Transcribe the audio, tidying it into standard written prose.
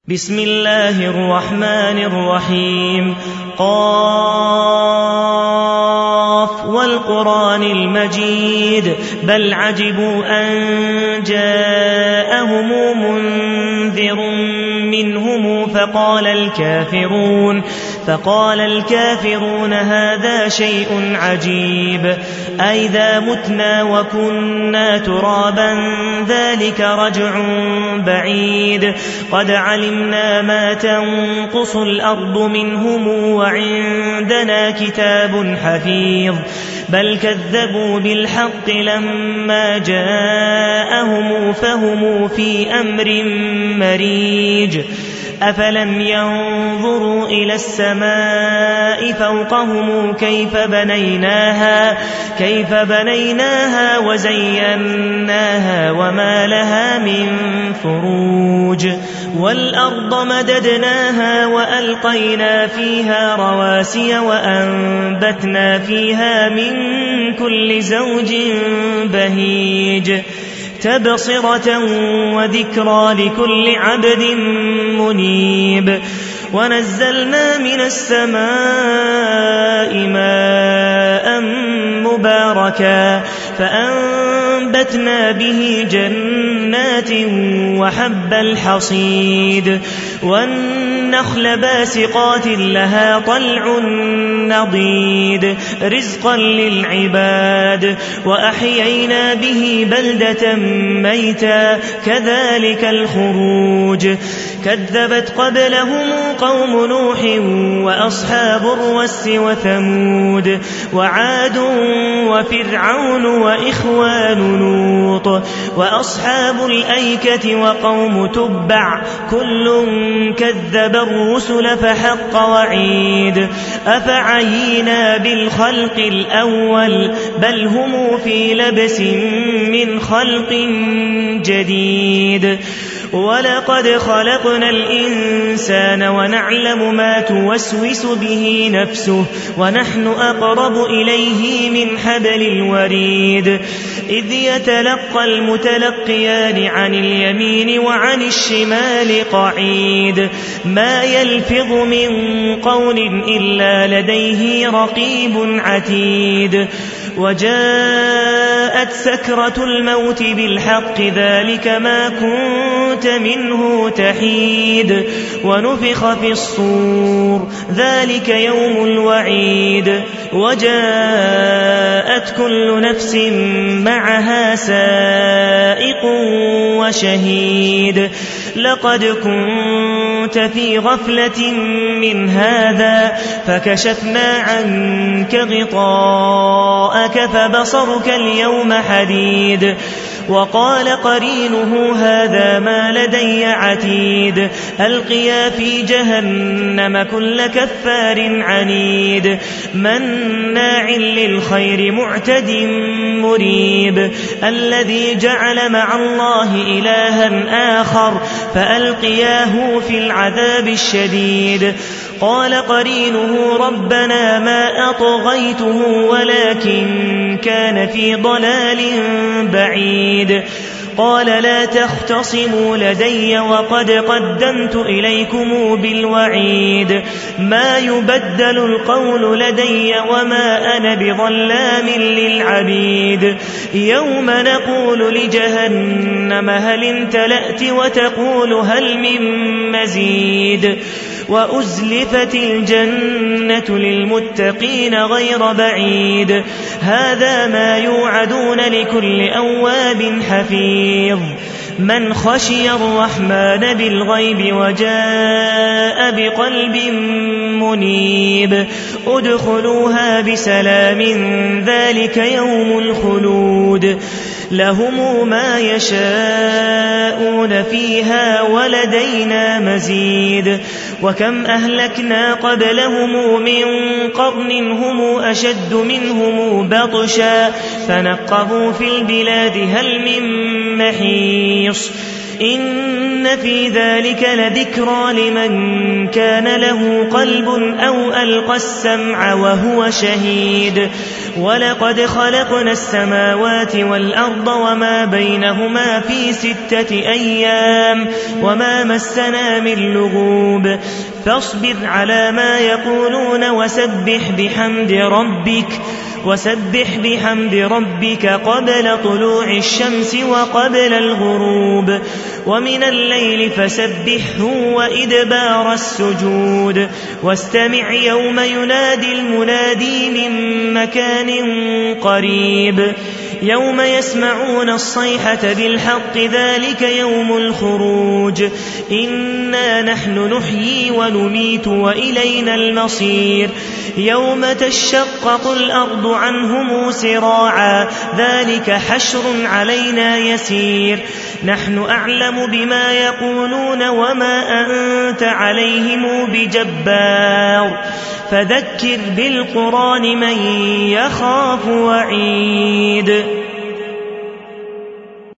بسم الله الرحمن الرحيم قاف والقرآن المجيد بل عجبوا أن جاءهم منذر منهم فقال الكافرون هذا شيء عجيب أئذا متنا وكنا ترابا ذلك رجع بعيد قد علمنا ما تنقص الأرض منهم وعندنا كتاب حفيظ بل كذبوا بالحق لما جاءهم فهم في أمر مريج أفلم ينظروا إلى السماء فوقهم كيف بنيناها وزيناها وما لها من فروج والأرض مددناها وألقينا فيها رواسي وأنبتنا فيها من كل زوج بهيج تبصرة وذكرى لكل عبد منيب ونزلنا من السماء ماء مباركا فأنبتنا به جنات وحب الحصيد والنخل باسقات لها طلع نضيد رزقا للعباد وأحيينا به بلدة ميتا كذلك الخروج كذبت قبلهم قوم نوح وأصحاب الرس وثمود وعاد وفرعون وإخوان لوط وأصحاب الأيكة وقوم تبع كل كذب الرسل فحق وعيد أفعينا بالخلق الأول بل هم في لبس من خلق جديد ولقد خلقنا الإنسان ونعلم ما توسوس به نفسه ونحن أقرب إليه من حبل الوريد إذ يتلقى المتلقيان عن اليمين وعن الشمال قعيد ما يلفظ من قول إلا لديه رقيب عتيد وجاءت سكرة الموت بالحق ذلك ما كنت منه تحيد ونفخ في الصور ذلك يوم الوعيد وجاءت كل نفس معها سائق وشهيد لقد كنت في غفلة من هذا فكشفنا عنك غطاءك فبصرك اليوم حديد وقال قرينه هذا ما لدي عتيد ألقيا في جهنم كل كفار عنيد مناع للخير معتد مريب الذي جعل مع الله إلها آخر فألقياه في العذاب الشديد قال قرينه ربنا ما أطغيته ولكن كان في ضلال بعيد قال لا تختصموا لدي وقد قدمت إليكم بالوعيد ما يبدل القول لدي وما أنا بظلام للعبيد يوم نقول لجهنم هل امتلأت وتقول هل من مزيد وأزلفت الجنة للمتقين غير بعيد هذا ما يوعدون لكل أواب حفيظ من خشي الرحمن بالغيب وجاء بقلب منيب ادخلوها بسلام ذلك يوم الخلود لهم ما يشاءون فيها ولدينا مزيد وكم أهلكنا قبلهم من قرن هم أشد منهم بطشا فنقبوا في البلاد هل من محيص إن في ذلك لذكرى لمن كان له قلب أو ألقى السمع وهو شهيد ولقد خلقنا السماوات والأرض وما بينهما في 6 أيام وما مسنا من لغوب فاصبر على ما يقولون وسبح بحمد ربك قبل طلوع الشمس وقبل الغروب ومن الليل فسبحه وإدبار السجود واستمع يوم ينادي المنادي من مكان قريب يوم يسمعون الصيحة بالحق ذلك يوم الخروج إنا نحن نحيي ونميت وإلينا المصير يوم تشقق الأرض عنهم سراعا ذلك حشر علينا يسير نحن أعلم بما يقولون وما أنت عليهم بجبار فذكر بالقرآن من يخاف وعيد